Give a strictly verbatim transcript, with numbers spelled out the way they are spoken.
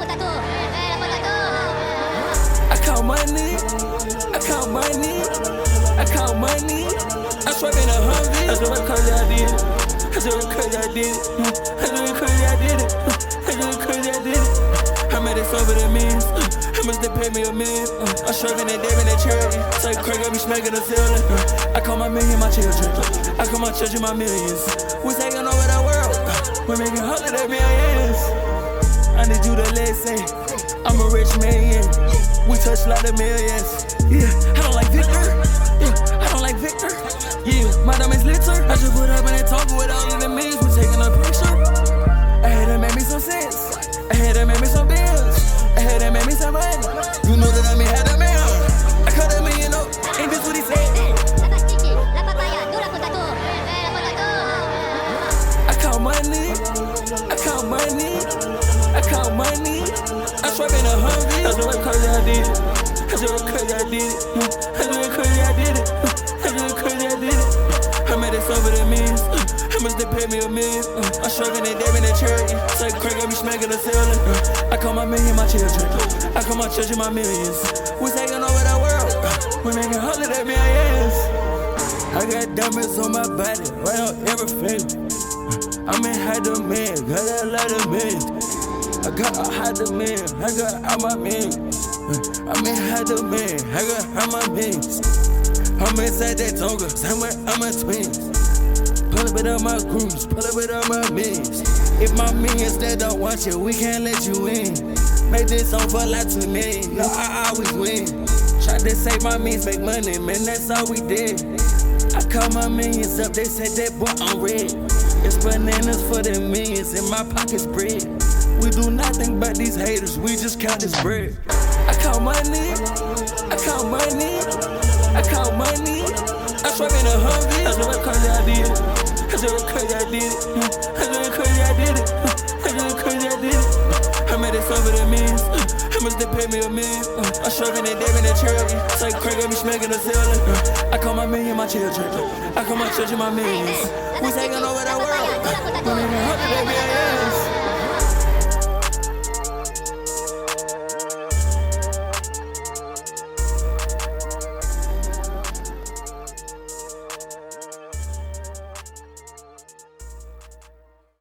I count money, I count money, I count money. I swear in a Humvee. That's what crazy I did. That's what crazy I did. That's what crazy I did it. That's what crazy I did it. I made it over the millions. How much they pay me a million? I'm serving that David and charity. Say Craig, I be smacking the ceiling. I call my million my children. I call my children my millions. We taking over the world. We're making holiday millions. I need you to listen. I'm a rich man. We touch a lot of millions. Yeah, I don't like Victor. Yeah, I don't like Victor. Yeah, my diamonds glitter. I just put up and they talking with all of the memes. We taking a picture. I had to make me some sense. I had to make me some bills. I had to make me some money. You know that I mean had a man. I cut a million up. Ain't this what he said? I count money. I count money. I count money. I swipe in a Humvee. That's what crazy I did it. That's what crazy I did it. That's what crazy I did it. That's what crazy I did it. I made it over the millions. How much they pay me a million? I'm serving that David and charity. Say Craig, I be smacking the ceiling. I call my million my children. I call my children my millions. We taking over the world. We making holiday millions. I got diamonds on my body, right on every finger. I'm in high demand, got a lot of men. I got a high demand, I got all my men. I'm in high demand, I got all my men. I'm inside that Tonga, somewhere I'm my twins. Pull up it on my grooves, pull up it on my mins. If my minions that don't want you, we can't let you in. Make this song for like two million, no, I always win. Try to save my means, make money, man, that's all we did. I call my millions up, they said that boy I'm red. It's bananas for the millions, in my pocket's bread. We do nothing but these haters, we just count this bread. I count money, I count money, I count money. I swipe in a Humvee. That's what crazy I did it. That's what crazy I did it. That's what crazy I did it. That's what crazy I did it. I made it over the millions. How much they pay me a million? I'm serving that David and charity. Say Craig, I be smacking the ceiling. I call my million my children. I call my children my millions. We taking over the world. We making holiday millions.